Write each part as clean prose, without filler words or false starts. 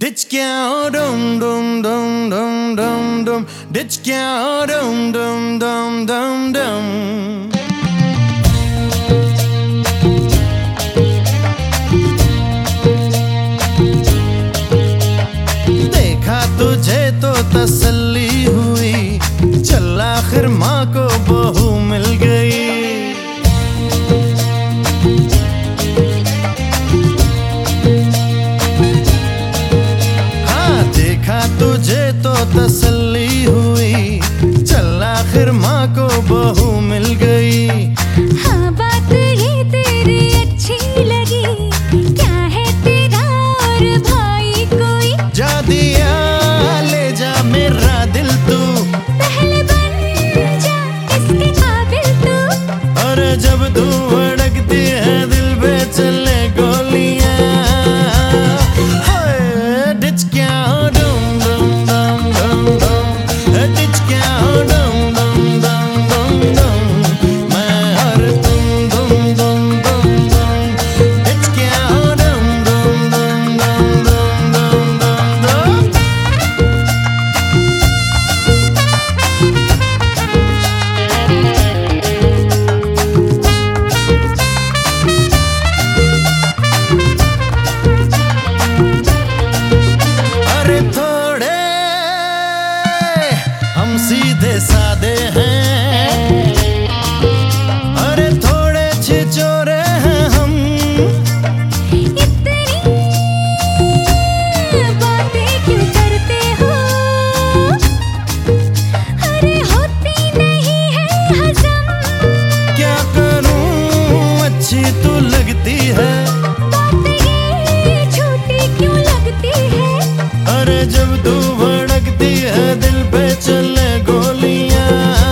Ditch cow dum dum dum dum dum dum. Ditch cow dum dum dum dum dum. देखा तुझे तो तसल्ली हुई, चल आखिर माँ को बहू मिल गई। तुझे तो तसल्ली हुई, चल आखिर माँ को बहू मिल गई। हाँ बात ये तेरी अच्छी लगी, क्या है तेरा और भाई कोई? जा दिया ले जा मेरा दिल तू, पहले बन जा इसके काबिल तू। और जब तू भड़कती है दिल पे चले गोलियां। डिच क्या सीधे सादे हैं, अरे थोड़े छिछोरे हैं हम। इतनी बातें क्यों करते हो? अरे होती नहीं है हजम। क्या करूं अच्छी तू लगती है, बात ये छोटी क्यों लगती है? अरे जब तू भड़कती है दिल पे चले गोलियां।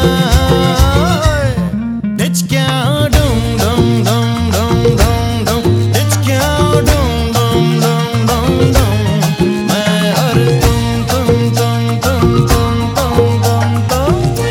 डिच क्या डुम डुम डुम डुम डुम डुम, डिच क्या डुम डुम डुम डुम डुम। मैं हर तुम तुम तुम तुम तुम तुम तुम तुम।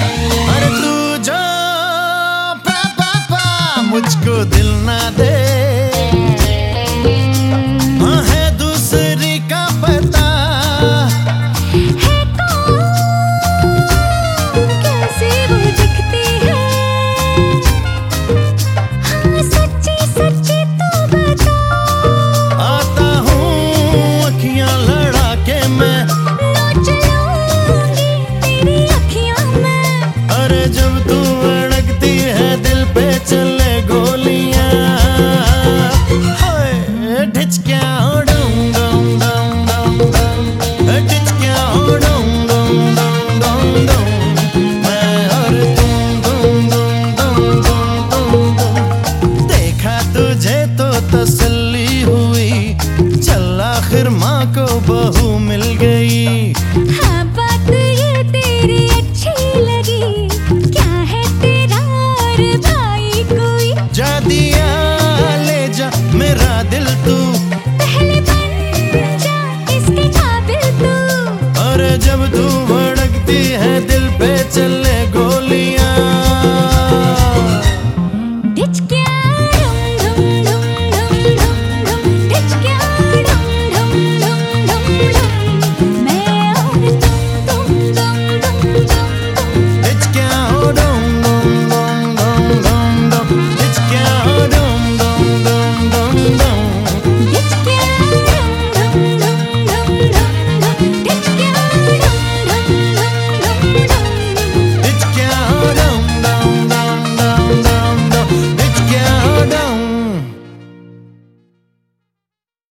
मुझको दिल ना दे।